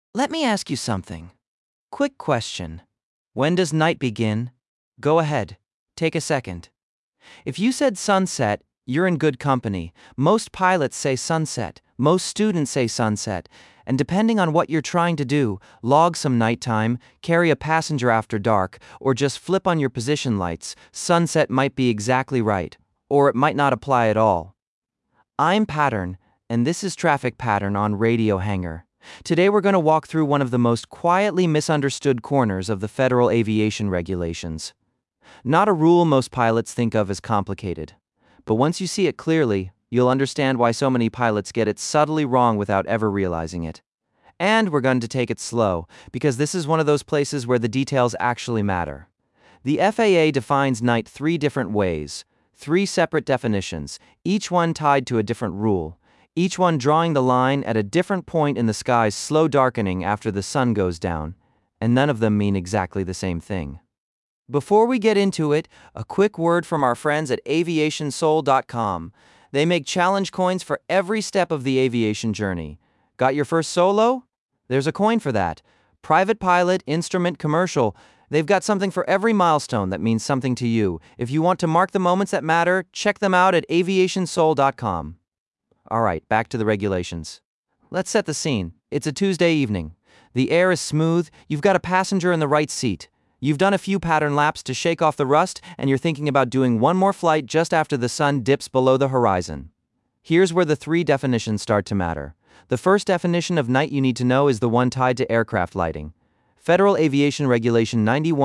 Let me ask you something. Quick question. When does night begin? Go ahead. Take a second. If you said sunset, you're in good company. Most pilots say sunset, most students say sunset, and depending on what you're trying to do, log some nighttime, carry a passenger after dark, or just flip on your position lights, sunset might be exactly right, or it might not apply at all. I'm Pattern, and this is Traffic Pattern on Radio Hangar. Today we're going to walk through one of the most quietly misunderstood corners of the federal aviation regulations. Not a rule most pilots think of as complicated. But once you see it clearly, you'll understand why so many pilots get it subtly wrong without ever realizing it. And we're going to take it slow, because this is one of those places where the details actually matter. The FAA defines night three different ways, three separate definitions, each one tied to a different rule, each one drawing the line at a different point in the sky's slow darkening after the sun goes down, and none of them mean exactly the same thing. Before we get into it, a quick word from our friends at aviationsoul.com. They make challenge coins for every step of the aviation journey. Got your first solo? There's a coin for that. Private pilot, instrument, commercial. They've got something for every milestone that means something to you. If you want to mark the moments that matter, check them out at aviationsoul.com. All right, back to the regulations. Let's set the scene. It's a Tuesday evening. The air is smooth, you've got a passenger in the right seat. You've done a few pattern laps to shake off the rust, and you're thinking about doing one more flight just after the sun dips below the horizon. Here's where the three definitions start to matter. The first definition of night you need to know is the one tied to aircraft lighting. Federal Aviation Regulation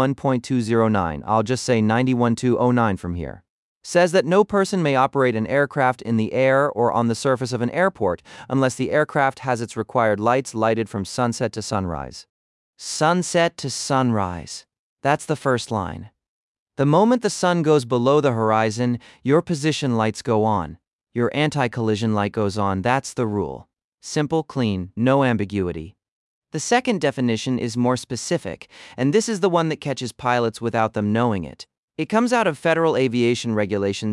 91.209, I'll just say 91.209 from here, says that no person may operate an aircraft in the air or on the surface of an airport unless the aircraft has its required lights lighted from sunset to sunrise. Sunset to sunrise. That's the first line. The moment the sun goes below the horizon, your position lights go on. Your anti-collision light goes on, that's the rule. Simple, clean, no ambiguity. The second definition is more specific, and this is the one that catches pilots without them knowing it. It comes out of Federal Aviation Regulation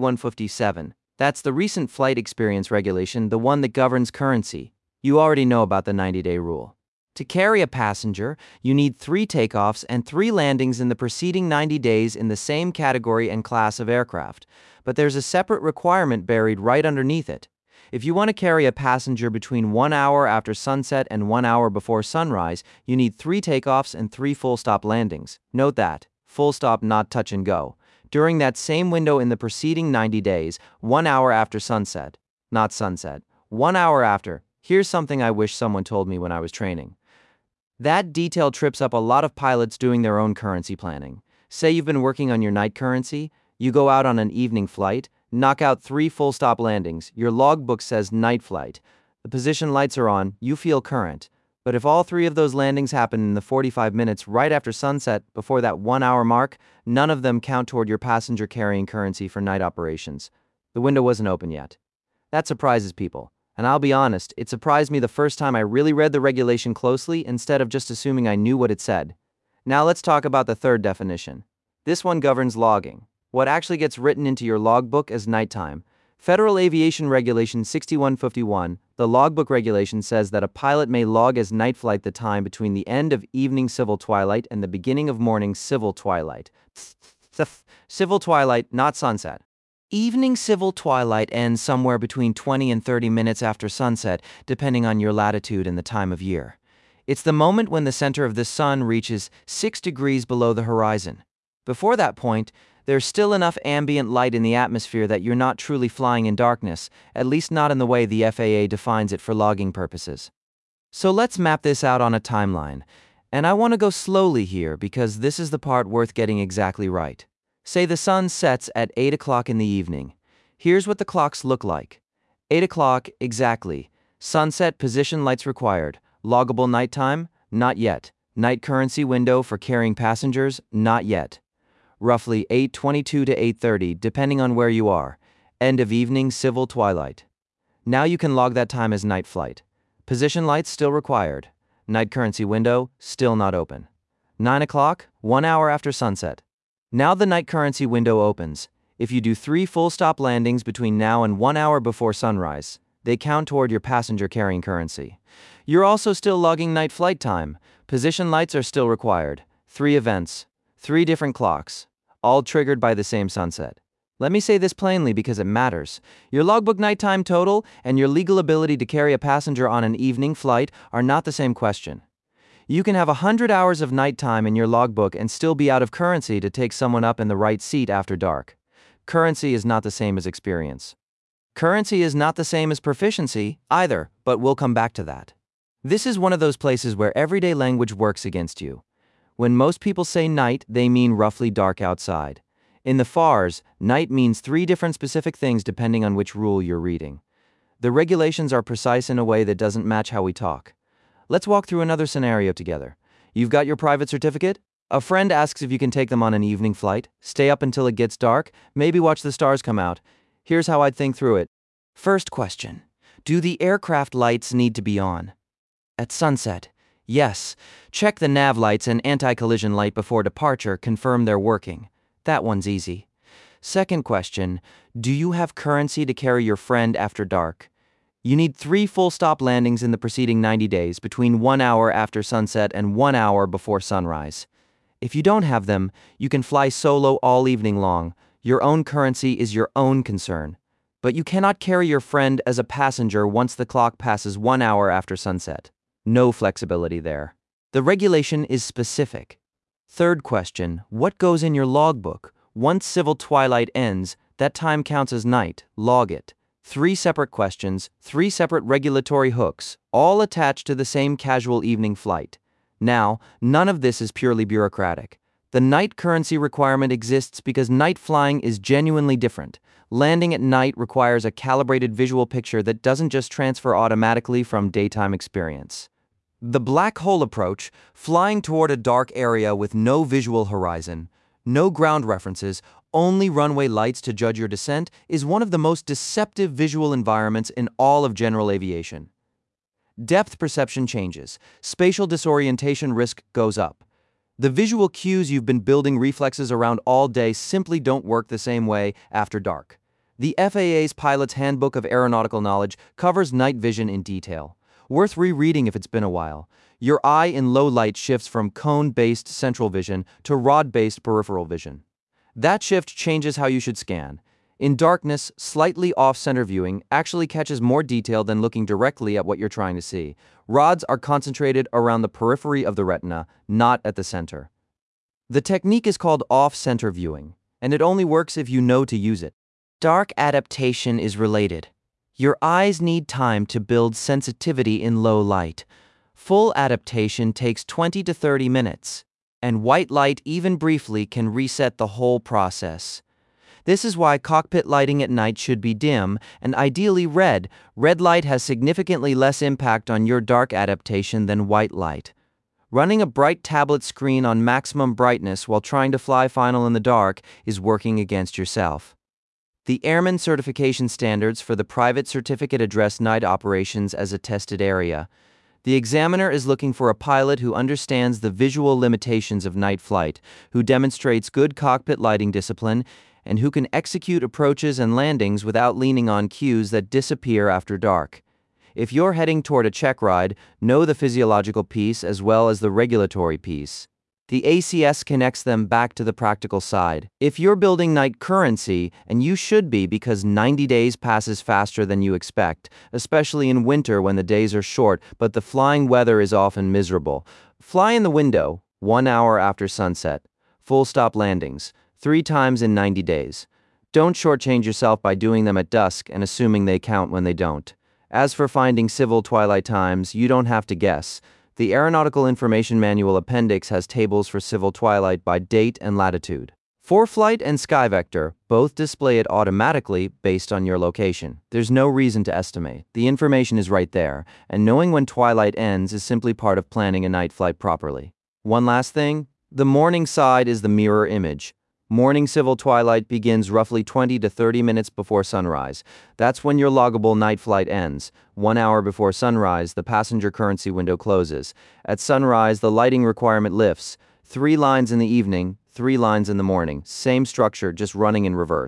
6157. That's the recent flight experience regulation, the one that governs currency. You already know about the 90-day rule. To carry a passenger, you need 3 takeoffs and 3 landings in the preceding 90 days in the same category and class of aircraft. But there's a separate requirement buried right underneath it. If you want to carry a passenger between 1 hour after sunset and 1 hour before sunrise, you need 3 takeoffs and 3 full-stop landings. Note that, full stop, not touch and go, during that same window in the preceding 90 days, 1 hour after sunset. Not sunset. 1 hour after. Here's something I wish someone told me when I was training. That detail trips up a lot of pilots doing their own currency planning. Say you've been working on your night currency, you go out on an evening flight, knock out 3 full-stop landings, your logbook says night flight. The position lights are on, you feel current. But if all 3 of those landings happen in the 45 minutes right after sunset, before that 1 hour mark, none of them count toward your passenger carrying currency for night operations. The window wasn't open yet. That surprises people. And I'll be honest, it surprised me the first time I really read the regulation closely instead of just assuming I knew what it said. Now let's talk about the third definition. This one governs logging. What actually gets written into your logbook as nighttime. Federal Aviation Regulation 6151, the logbook regulation says that a pilot may log as night flight the time between the end of evening civil twilight and the beginning of morning civil twilight. Civil twilight, not sunset. Evening civil twilight ends somewhere between 20 and 30 minutes after sunset, depending on your latitude and the time of year. It's the moment when the center of the sun reaches 6 degrees below the horizon. Before that point, there's still enough ambient light in the atmosphere that you're not truly flying in darkness, at least not in the way the FAA defines it for logging purposes. So let's map this out on a timeline. And I want to go slowly here because this is the part worth getting exactly right. Say the sun sets at 8 o'clock in the evening. Here's what the clocks look like. 8 o'clock, exactly. Sunset position lights required. Loggable nighttime? Not yet. Night currency window for carrying passengers? Not yet. Roughly 8:22 to 8:30, depending on where you are. End of evening civil twilight. Now you can log that time as night flight. Position lights still required. Night currency window still not open. 9 o'clock, 1 hour after sunset. Now the night currency window opens. If you do 3 full-stop landings between now and 1 hour before sunrise, They count toward your passenger carrying currency. You're also still logging night flight time. Position lights are still required. 3 events, 3 different clocks, all triggered by the same sunset. Let me say this plainly because it matters. Your logbook nighttime total and your legal ability to carry a passenger on an evening flight are not the same question. You can have 100 hours of nighttime in your logbook and still be out of currency to take someone up in the right seat after dark. Currency is not the same as experience. Currency is not the same as proficiency either, but we'll come back to that. This is one of those places where everyday language works against you. When most people say night, they mean roughly dark outside. In the FARs, night means 3 different specific things depending on which rule you're reading. The regulations are precise in a way that doesn't match how we talk. Let's walk through another scenario together. You've got your private certificate? A friend asks if you can take them on an evening flight, stay up until it gets dark, maybe watch the stars come out. Here's how I'd think through it. First question. Do the aircraft lights need to be on? At sunset, yes. Check the nav lights and anti-collision light before departure, confirm they're working. That one's easy. Second question, do you have currency to carry your friend after dark? You need 3 full-stop landings in the preceding 90 days, between 1 hour after sunset and 1 hour before sunrise. If you don't have them, you can fly solo all evening long. Your own currency is your own concern. But you cannot carry your friend as a passenger once the clock passes 1 hour after sunset. No flexibility there. The regulation is specific. Third question, what goes in your logbook? Once civil twilight ends, that time counts as night, log it. 3 separate questions, 3 separate regulatory hooks, all attached to the same casual evening flight. Now, none of this is purely bureaucratic. The night currency requirement exists because night flying is genuinely different. Landing at night requires a calibrated visual picture that doesn't just transfer automatically from daytime experience. The black hole approach, flying toward a dark area with no visual horizon, no ground references, only runway lights to judge your descent, is one of the most deceptive visual environments in all of general aviation. Depth perception changes. Spatial disorientation risk goes up. The visual cues you've been building reflexes around all day simply don't work the same way after dark. The FAA's Pilot's Handbook of Aeronautical Knowledge covers night vision in detail. Worth rereading if it's been a while. Your eye in low light shifts from cone-based central vision to rod-based peripheral vision. That shift changes how you should scan. In darkness, slightly off-center viewing actually catches more detail than looking directly at what you're trying to see. Rods are concentrated around the periphery of the retina, not at the center. The technique is called off-center viewing, and it only works if you know to use it. Dark adaptation is related. Your eyes need time to build sensitivity in low light. Full adaptation takes 20 to 30 minutes, and white light, even briefly, can reset the whole process. This is why cockpit lighting at night should be dim, and ideally red. Red light has significantly less impact on your dark adaptation than white light. Running a bright tablet screen on maximum brightness while trying to fly final in the dark is working against yourself. The Airman Certification Standards for the private certificate address night operations as a tested area. The examiner is looking for a pilot who understands the visual limitations of night flight, who demonstrates good cockpit lighting discipline, and who can execute approaches and landings without leaning on cues that disappear after dark. If you're heading toward a check ride, know the physiological piece as well as the regulatory piece. The ACS connects them back to the practical side. If you're building night currency, and you should be because 90 days passes faster than you expect, especially in winter when the days are short but the flying weather is often miserable, fly in the window, 1 hour after sunset. Full stop landings, 3 times in 90 days. Don't shortchange yourself by doing them at dusk and assuming they count when they don't. As for finding civil twilight times, you don't have to guess. The Aeronautical Information Manual Appendix has tables for civil twilight by date and latitude. ForeFlight and SkyVector both display it automatically based on your location. There's no reason to estimate. The information is right there, and knowing when twilight ends is simply part of planning a night flight properly. One last thing, the morning side is the mirror image. Morning civil twilight begins roughly 20 to 30 minutes before sunrise. That's when your loggable night flight ends. 1 hour before sunrise, the passenger currency window closes. At sunrise, the lighting requirement lifts. 3 lines in the evening, 3 lines in the morning. Same structure, just running in reverse.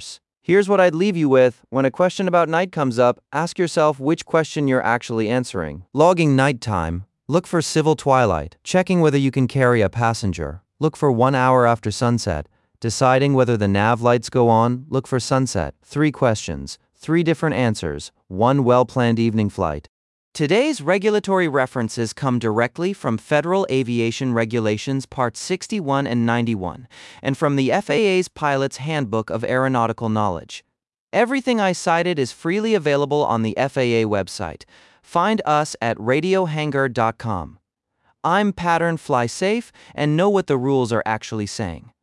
Here's what I'd leave you with. When a question about night comes up, ask yourself which question you're actually answering. Logging nighttime. Look for civil twilight. Checking whether you can carry a passenger. Look for 1 hour after sunset. Deciding whether the nav lights go on. Look for sunset. 3 questions, 3 different answers, 1 well-planned evening flight. Today's regulatory references come directly from Federal Aviation Regulations Parts 61 and 91, and from the FAA's Pilot's Handbook of Aeronautical Knowledge. Everything I cited is freely available on the FAA website. Find us at radiohangar.com. I'm Pattern, fly safe, and know what the rules are actually saying.